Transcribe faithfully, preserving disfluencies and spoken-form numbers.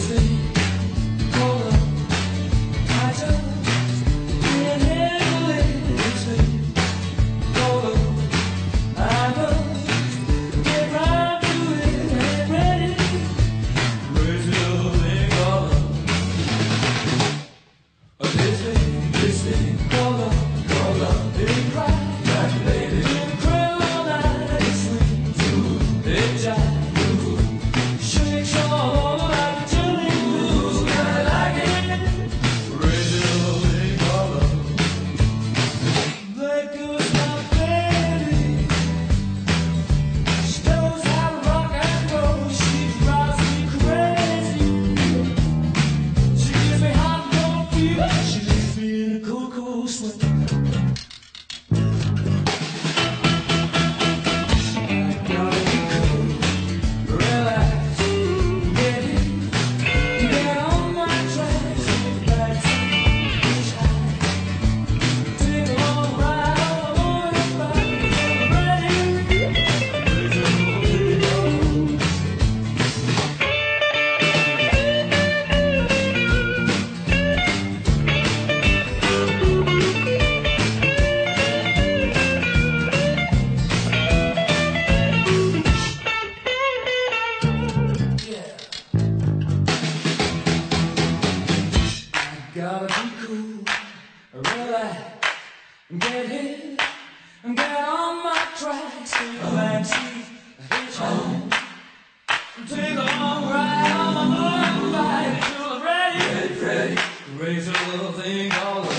Gotta be cool, relax, get hit, get on my tracks, take a backseat, hitchhike, take a long ride on my motorbike till I'm ready, ready, ready, raise a little thing called